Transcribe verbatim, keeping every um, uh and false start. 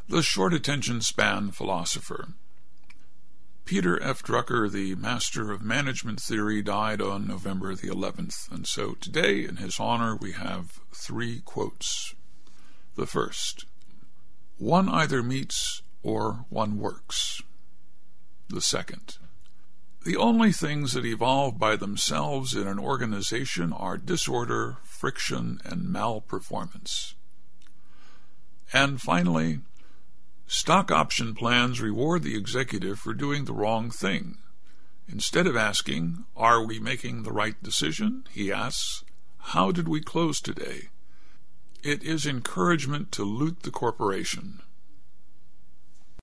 The short attention span philosopher. Peter F. Drucker, the master of management theory, died on November the eleventh, and so today, in his honor, we have three quotes. The first, one either meets or one works. The second, the only things that evolve by themselves in an organization are disorder, friction, and malperformance. And finally, stock option plans reward the executive for doing the wrong thing. Instead of asking, "Are we making the right decision?" he asks, "How did we close today?" It is encouragement to loot the corporation.